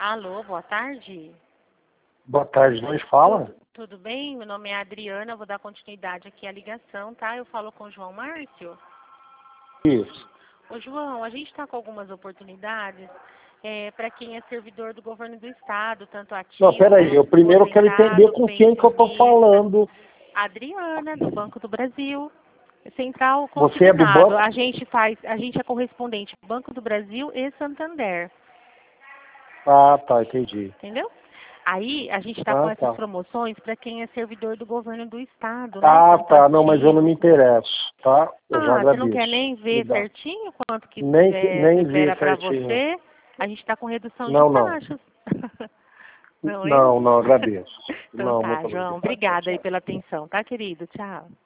Alô, boa tarde. Boa tarde, nós fala? Tudo bem? Meu nome é Adriana, vou dar continuidade aqui à ligação, tá? Eu falo com o João Márcio. Isso. Ô, João, a gente está com algumas oportunidades para quem é servidor do governo do estado, tanto ativo... Não, peraí, eu primeiro quero entender com quem que eu estou falando. Adriana, do Banco do Brasil. Central Você é do consignado. banco? A gente é correspondente Banco do Brasil e Santander. Ah, tá, entendi. Entendeu? Aí a gente está com essas Tá. promoções para quem é servidor do governo do estado, Ah, né? tá, não, mas eu não me interesso, tá? Eu já Você não agradeço. quer nem ver certinho quanto que Nem ver era para certinho. você? A gente está com redução de Não. taxas. Não, hein? Não, agradeço. Então Não, tá, muito João. obrigado. Obrigada aí Tchau. pela atenção, tá, querido? Tchau.